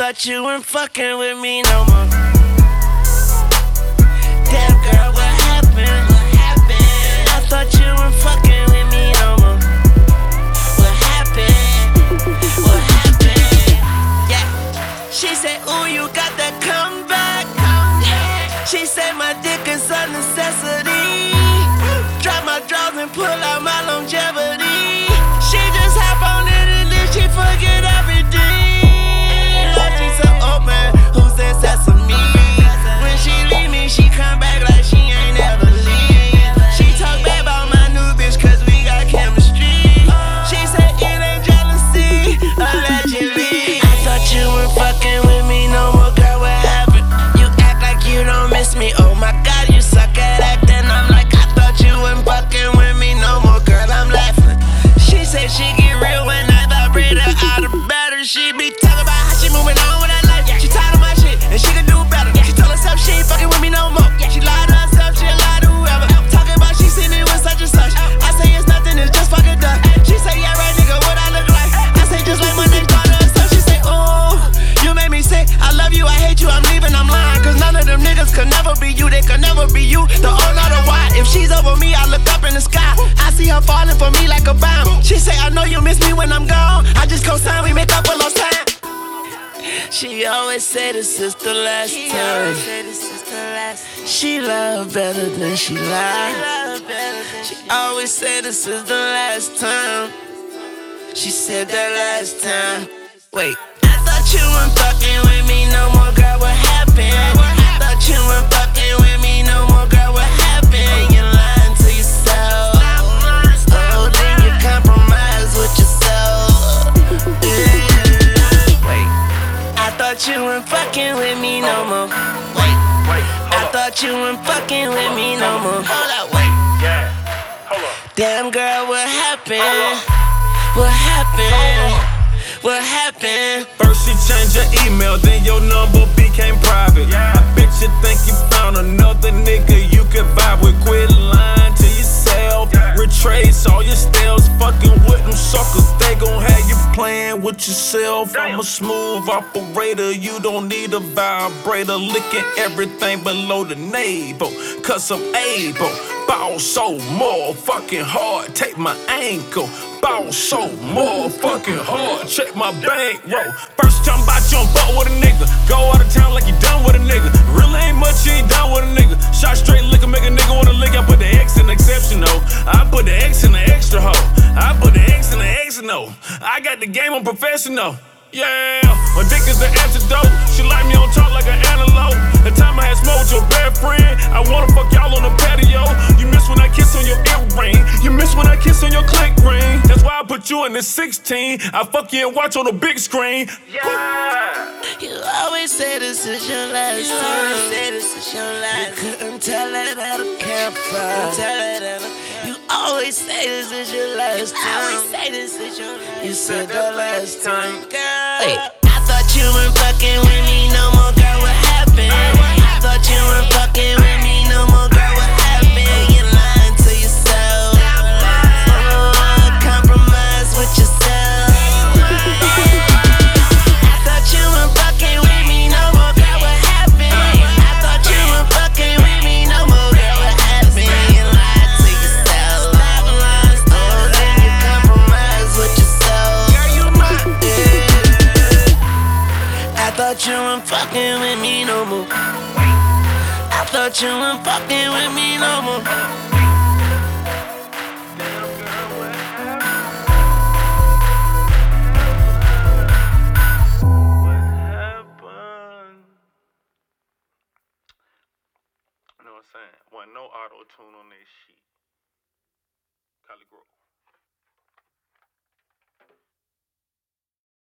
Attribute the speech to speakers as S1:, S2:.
S1: thought you weren't fucking with me no more. Damn girl, what happened? I thought you weren't fucking with me no more. What happened? What happened? Yeah. She said, ooh, you got that comeback. She said my dick is a necessity. Drop my drawers and pull out my longevity. She just hop on it and then she forget everything. Like she said, oh man, who said sesame? When she leave me, she come back like she ain't ever leave. She talk bad about my new bitch cause we got chemistry. She said it ain't jealousy, allegedly. I thought you weren't fucking with me no more, girl, what happened? You act like you don't miss me, oh my god, you suck at acting. I'm like, I thought you weren't fucking with me no more, girl, I'm laughing. She said she get real when I vibrate her out of battery. She be talking about how she moving on with her life. She tired of my shit and she can do better. She told herself she ain't fucking with me no more. She lied to herself, she lied to whoever. Talking about she seen me with such and such. I say it's nothing, it's just fucking done. She say, yeah right nigga, what I look like? I say just like my next daughter or so. She say, ooh, you made me sick. I love you, I hate you, I'm leaving, I'm lying. Cause none of them niggas could never be you. They could never be you. The O not the Y. If she's over me, I look up in the sky. I see her falling for me like a bomb. She say, I know you miss me when I'm gone. I just co-sign, we make up a lost time. She always say this is the last time. She love better than she lie. She always say this is the last time. She said that last time. Wait, I thought you weren't fucking with me no more, girl, what happened? I thought you weren't fucking with me no more, girl, what happened? You're lying to yourself. Oh, then you compromise with yourself. Wait, I thought you weren't fucking with me no more. Wait, I thought you weren't fucking with me no more. Hold up, wait. Damn girl, what happened? What happened? What happened?
S2: First you changed your email, then your number became private. I bet you think you found another nigga you could vibe with. Quit lying to yourself. Retrace all your styles, fucking with them suckers. They gon' have you playing with yourself. I'm a smooth operator, you don't need a vibrator. Licking everything below the navel, cause I'm able. Bow so more fucking hard, take my ankle. Bow so more fucking hard, check my bankroll. First time about you on butt with a nigga. Go out of town like you done with a nigga. Really ain't much, you ain't done with a nigga. Shot straight liquor, make a nigga wanna lick. I put the X in the exceptional. I put the X in the extra hoe. I put the X in the X and O. I got the game, I'm professional. Yeah, my dick is the antidote. She like me on top like an antelope. The time I had smoked with your bad friend, I wanna fuck y'all on the patio. You miss when I kiss on your earring. You miss when I kiss on your click ring. That's why I put you in the 16. I fuck you and watch on the big screen. Yeah.
S1: You always say this is your last time. You couldn't tell it at a campfire. You always say this is your last time. You said that last time, girl. Wait, I thought you weren't fucking with me no more, girl, what happened? I thought you weren't fucking with me no more, girl, what happened? You're lying to yourself. Oh, compromise with yourself. I thought you weren't fucking with me no more, girl, what happened? I thought you weren't fucking with me no more, girl, what happened? You lied to yourself. Oh, then you compromise with yourself. Girl, you mine. I thought you weren't fucking with me no more. I thought you weren't fucking with me no more.
S2: You know what I'm saying? Wasn't no auto tune on this shit. Cali Grove.